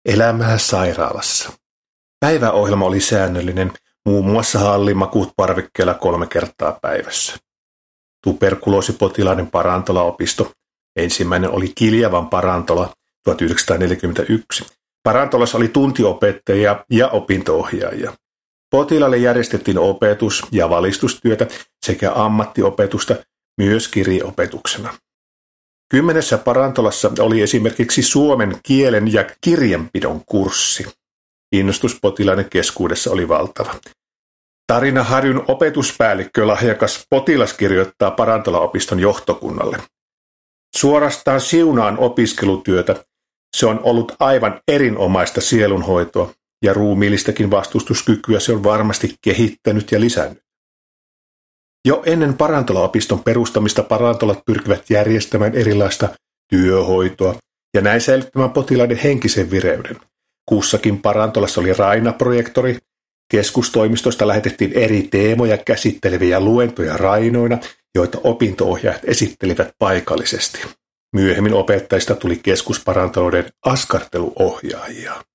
Elämää sairaalassa. Päiväohjelma oli säännöllinen, muun muassa hallimakuut parvekkeella 3 kertaa päivässä. Tuberkuloosipotilaiden parantolaopisto. Ensimmäinen oli Kiljavan parantola 1941. Parantolassa oli tuntiopettajia ja opinto-ohjaajia. Potilaalle järjestettiin opetus- ja valistustyötä sekä ammattiopetusta myös kirjeopetuksena. 10 parantolassa oli esimerkiksi suomen kielen ja kirjanpidon kurssi. Innostus potilaiden keskuudessa oli valtava. Tarina Harjun opetuspäällikkö lahjakas potilas kirjoittaa parantolaopiston johtokunnalle. Suorastaan siunaan opiskelutyötä. Se on ollut aivan erinomaista sielunhoitoa ja ruumiillistakin vastustuskykyä se on varmasti kehittänyt ja lisännyt. Jo ennen parantolaopiston perustamista parantolat pyrkivät järjestämään erilaista työhoitoa ja näin säilyttämään potilaiden henkisen vireyden. Kussakin parantolassa oli Raina-projektori. Keskustoimistosta lähetettiin eri teemoja käsitteleviä luentoja Rainoina, joita opinto-ohjaajat esittelivät paikallisesti. Myöhemmin opettajista tuli keskusparantalouden askarteluohjaajia.